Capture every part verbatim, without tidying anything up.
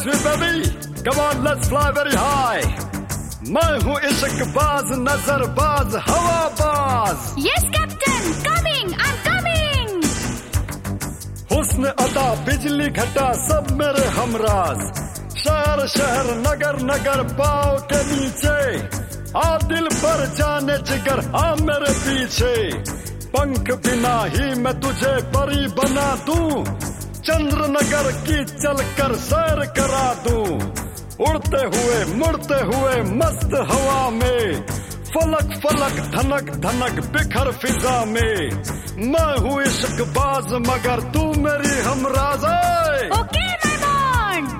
touch me baby, come on let's fly very high. मैं हूँ इश्क बाज, नजर बाज, हवा बाज. Yes captain, coming, I'm coming. हुस्न अदा बिजली घटा सब मेरे हमराज. शहर शहर नगर नगर पाँव के नीचे, आ दिल पर जाने जिगर आ मेरे पीछे. पंख बिना ही मैं तुझे परी बना दूं, चंद्र नगर की चलकर सैर करा दूं. उड़ते हुए मुड़ते हुए मस्त हवा में, फलक फलक धनक धनक बिखर फिजा में. मैं हूँ इश्क बाज मगर तू मेरी हमराज. Okay, my bond.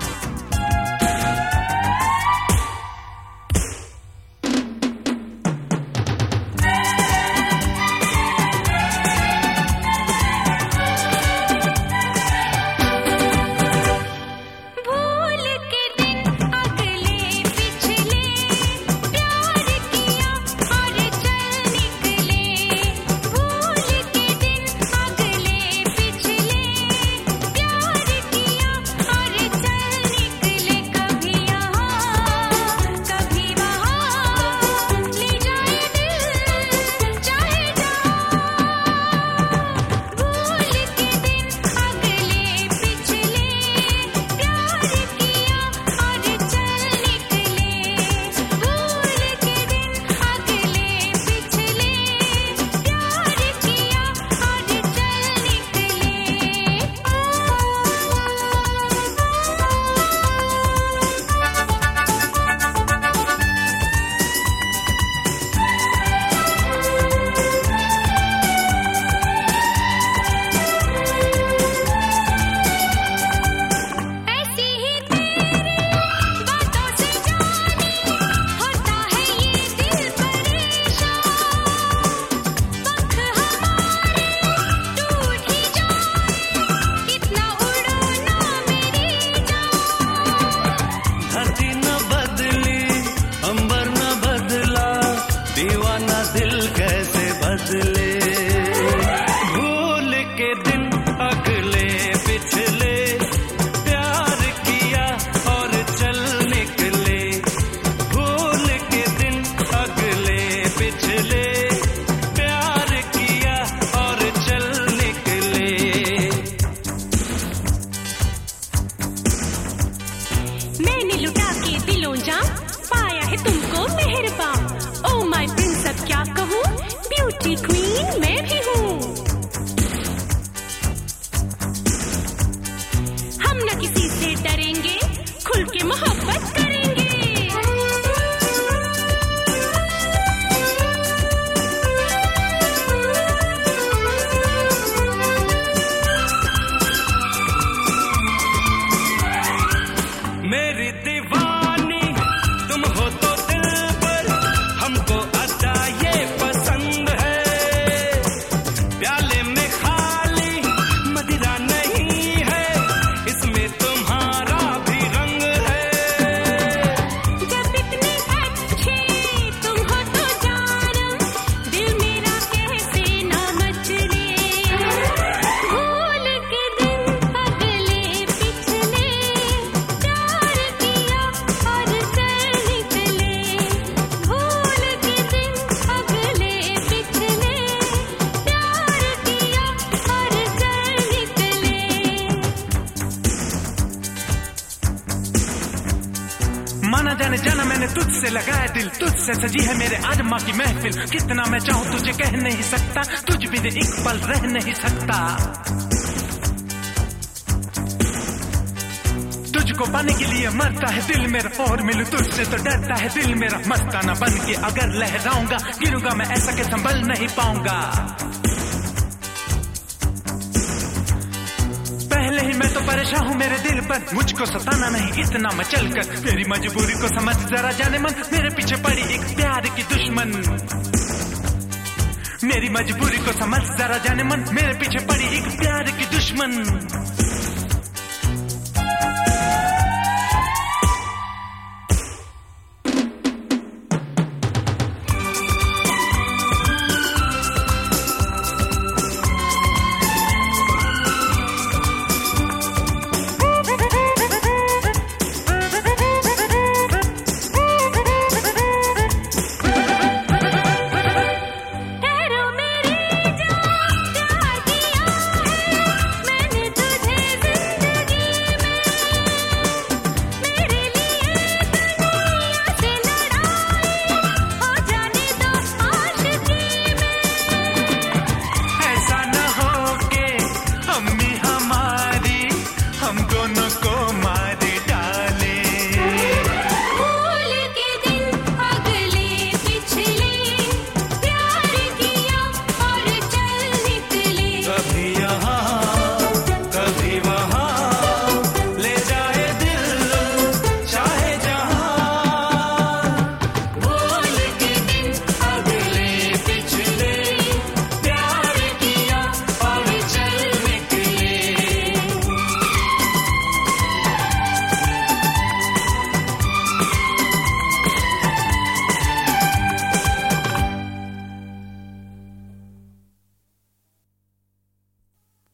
क्वीन मैं भी हूँ. हम न किसी से डरेंगे, खुल के मोहब्बत करेंगे. मेरी दीवानी तुम हो तो दिल पर, हमको अदा ये पसंद है. प्याले में खाली मदिरा नहीं है, इसमें तुम्हारा भी रंग है. जब इतने अच्छे तुम हो तो जानम, दिल मेरा कैसे ना मचले. भूल के दिन अगले पिछले, प्यार किया और चल निकले. भूल के दिन अगले पिछले, प्यार किया और चल निकले. माना जाने जाना मैंने तुझसे लगाया दिल, तुझसे सजी है मेरे आज माँ की महफिल. कितना मैं चाहूँ तुझे कह नहीं सकता, तुझ बिन एक पल रह नहीं सकता. तुझको पाने के लिए मरता है दिल मेरा, और मिलूं तुझसे तो डरता है दिल मेरा. मस्ताना बन के अगर लहराऊंगा, गिरूंगा मैं ऐसा कि संभल नहीं पाऊंगा. पहले ही मैं तो परेशान हूँ मेरे दिल पर, मुझको सताना नहीं इतना मचल कर. मेरी मजबूरी को समझ जरा जाने मन, मेरे पीछे पड़ी एक प्यार की दुश्मन. मेरी मजबूरी को समझ जरा जाने मन, मेरे पीछे पड़ी एक प्यार की दुश्मन.